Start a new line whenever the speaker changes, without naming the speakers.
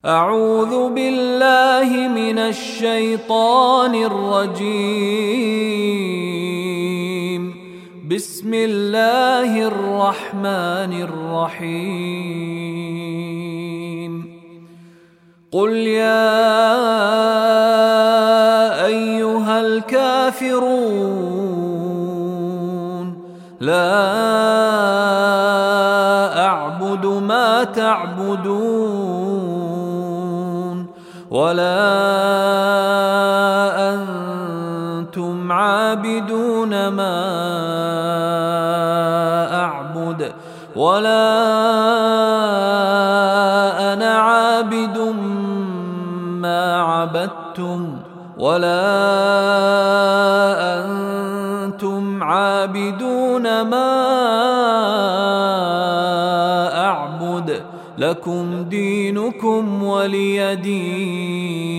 أعوذ بالله من الشيطان الرجيم. بسم الله الرحمن الرحيم. قل يا أيها الكافرون لا أعبد ما تعبدون ولا أنتم عابدون ما أعبد ولا أنا عابد ما عبدتم ولا أنتم عابدون ما أعبد لكم دينكم ولي دين.